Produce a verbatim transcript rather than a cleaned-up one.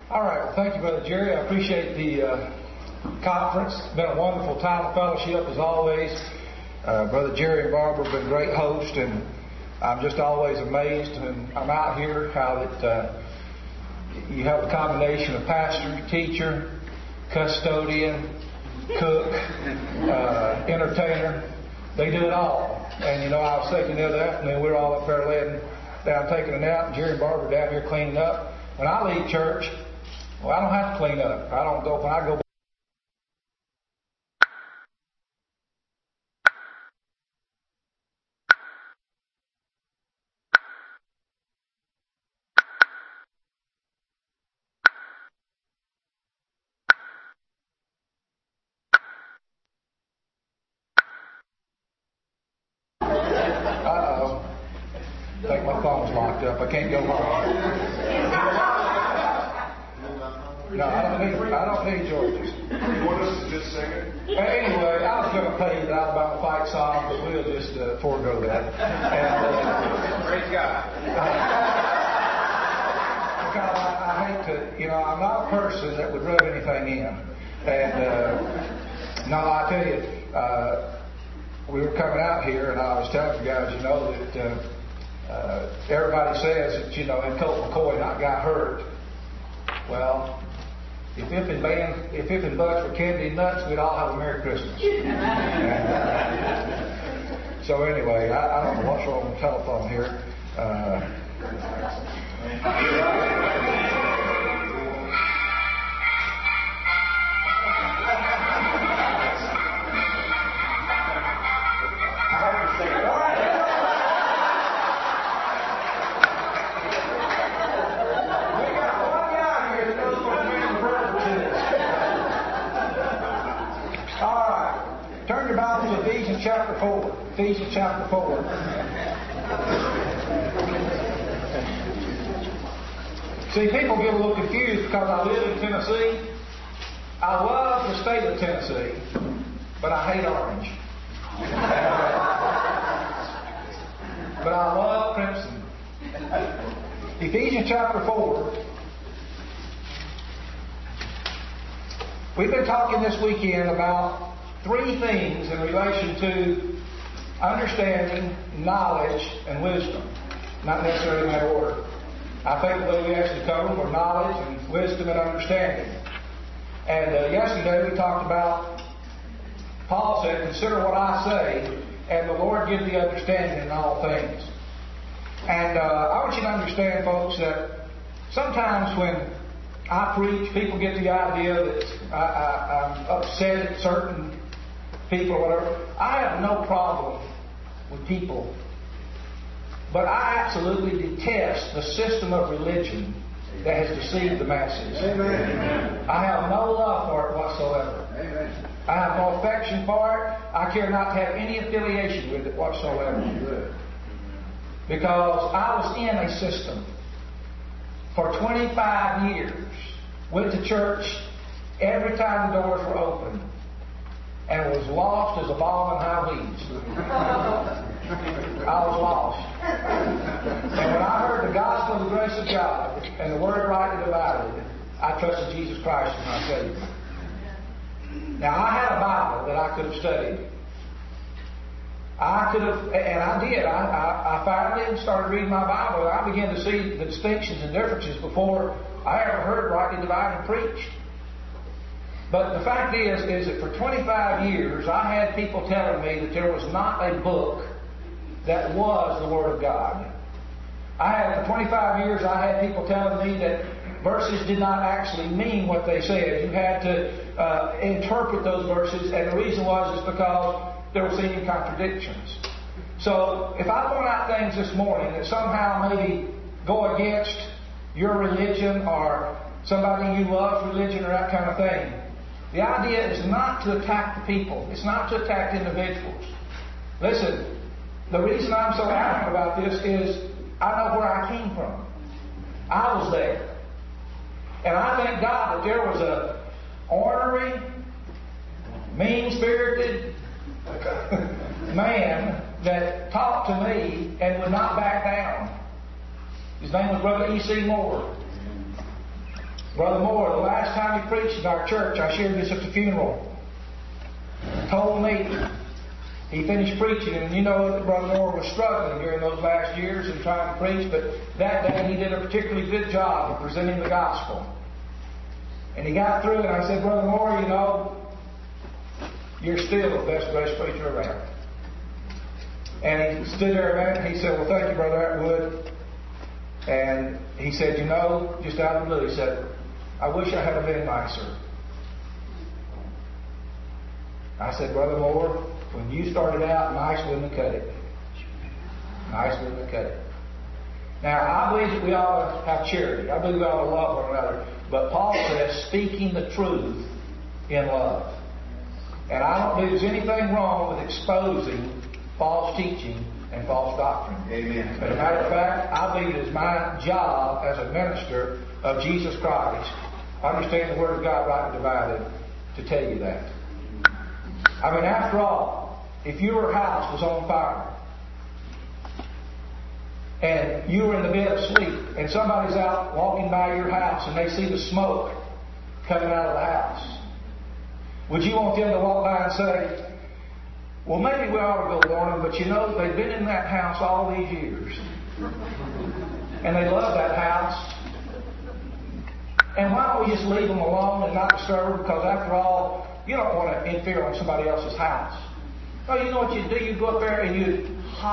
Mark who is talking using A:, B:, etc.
A: All right. Well, thank you, Brother Jerry. I appreciate the uh, conference. It's been a wonderful time of fellowship as always. Uh, Brother Jerry and Barbara have been great hosts, and I'm just always amazed when I'm out here how that uh, you have a combination of pastor, teacher, custodian, cook, uh, entertainer. They do it all. And, you know, I was thinking the other afternoon, we were all up there laying down taking a nap, and Jerry and Barbara were down here cleaning up. When I leave church, well, I don't have to clean up. I don't go, when I go Uh-oh. I think my phone's locked up. I can't go home. No, I don't need, I don't need George's.
B: You want us to just sing it?
A: Anyway, I was going to play the Alabama Fight song, but we'll just uh, forego that. And, uh,
B: Praise God.
A: Because I, I hate to, you know, I'm not a person that would rub anything in. And, uh, no, I tell you, uh, we were coming out here, and I was telling you guys, you know, that uh, uh, everybody says that, you know, in Colt McCoy not got hurt. Well, if If and Band, if If and Butch were candy and nuts, we'd all have a Merry Christmas. And, uh, so anyway, I, I don't know what's wrong with the telephone here. Uh, Ephesians chapter four. Ephesians chapter four. See, people get a little confused because I live in Tennessee. I love the state of Tennessee, but I hate orange. But I love crimson. Ephesians chapter four. We've been talking this weekend about three things in relation to understanding, knowledge, and wisdom. Not necessarily in that order. I think the way we actually covered them were knowledge and wisdom and understanding. And uh, yesterday we talked about, Paul said, consider what I say, and the Lord give the understanding in all things. And uh, I want you to understand, folks, that sometimes when I preach, people get the idea that I, I, I'm upset at certain people or whatever. I have no problem with people, but I absolutely detest the system of religion that has deceived the masses. Amen. I have no love for it whatsoever. Amen. I have no affection for it. I care not to have any affiliation with it whatsoever. Good. Because I was in a system for twenty-five years. Went to church every time the doors were open, and was lost as a ball in high weeds. I was lost. And when I heard the gospel of the grace of God and the word rightly divided, I trusted Jesus Christ as my Savior. Now, I had a Bible that I could have studied. I could have, and I did. I, I, I finally started reading my Bible, and I began to see the distinctions and differences before I ever heard rightly divided preached. But the fact is, is that for twenty-five years, I had people telling me that there was not a book that was the Word of God. I had, for twenty-five years, I had people telling me that verses did not actually mean what they said. You had to uh, interpret those verses, and the reason was is because there were seeming contradictions. So, if I point out things this morning that somehow maybe go against your religion or somebody you love religion or that kind of thing, the idea is not to attack the people. It's not to attack individuals. Listen, the reason I'm so adamant about this is I know where I came from. I was there. And I thank God that there was a ornery, mean-spirited man that talked to me and would not back down. His name was Brother E C Moore. Brother Moore, the last time he preached in our church, I shared this at the funeral, told me, he finished preaching, and you know that Brother Moore was struggling during those last years in trying to preach, but that day he did a particularly good job of presenting the gospel. And he got through, and I said, Brother Moore, you know, you're still the best dressed preacher around. And he stood there a minute, and he said, well, thank you, Brother Atwood. And he said, you know, just out of the blue, he said, I wish I had been nicer. I said, Brother Moore, when you started out, nice wouldn't have cut it. Nice wouldn't have cut it. Now, I believe that we ought to have charity. I believe we ought to love one another. But Paul says, speaking the truth in love. And I don't believe there's anything wrong with exposing false teaching and false doctrine. Amen. As a matter of fact, I believe it is my job as a minister of Jesus Christ, understand the Word of God rightly divided, to tell you that. I mean, after all, if your house was on fire and you were in the bed of sleep and somebody's out walking by your house and they see the smoke coming out of the house, would you want them to walk by and say, well, maybe we ought to go warn them, but you know, they've been in that house all these years and they love that house, and why don't we just leave them alone and not disturb them? Because after all, you don't want to interfere on somebody else's house. No, you know what you do? You go up there and you